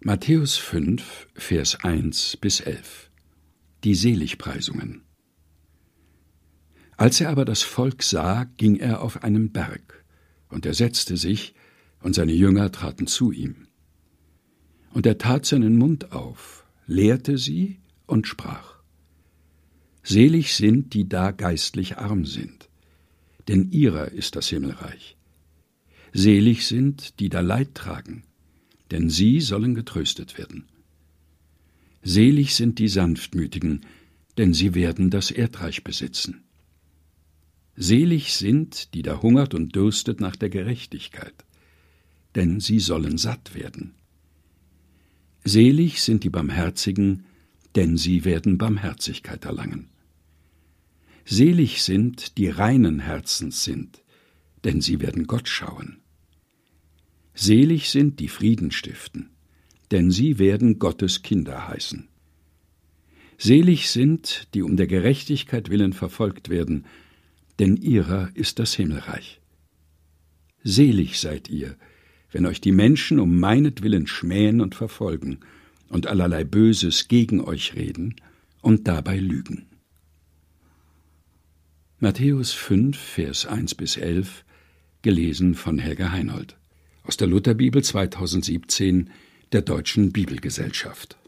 Matthäus 5, Vers 1-11. Die Seligpreisungen. Als er aber das Volk sah, ging er auf einen Berg, und er setzte sich, und seine Jünger traten zu ihm. Und er tat seinen Mund auf, lehrte sie und sprach: Selig sind, die da geistlich arm sind, denn ihrer ist das Himmelreich. Selig sind, die da Leid tragen, denn sie sollen getröstet werden. Selig sind die Sanftmütigen, denn sie werden das Erdreich besitzen. Selig sind, die da hungert und dürstet nach der Gerechtigkeit, denn sie sollen satt werden. Selig sind die Barmherzigen, denn sie werden Barmherzigkeit erlangen. Selig sind, die reinen Herzens sind, denn sie werden Gott schauen. Selig sind, die Frieden stiften, denn sie werden Gottes Kinder heißen. Selig sind, die um der Gerechtigkeit willen verfolgt werden, denn ihrer ist das Himmelreich. Selig seid ihr, wenn euch die Menschen um meinetwillen schmähen und verfolgen und allerlei Böses gegen euch reden und dabei lügen. Matthäus 5, Vers 1-11, gelesen von Helga Heinold. Aus der Lutherbibel 2017 der Deutschen Bibelgesellschaft.